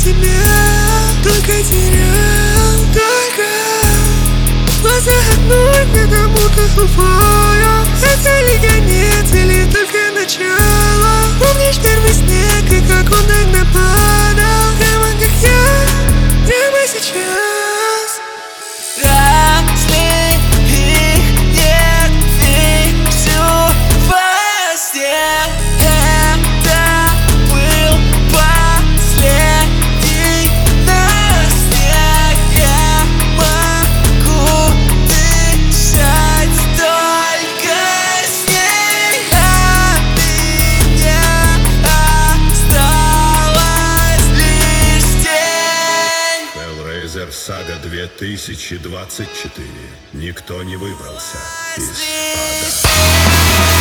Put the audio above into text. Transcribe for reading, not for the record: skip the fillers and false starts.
тебя только терял, только в глазах одной мне до муки тупая. Это ли конец или только начало? Помнишь первый снег и как он тогда падал? Прямо как я, прямо сейчас. Разве их нет всю во сне? Это был последний наш снег. Я могу дышать только с ней, а меня осталась лишь тень. Hellraiser Saga 2024. Никто не выбрался из ада.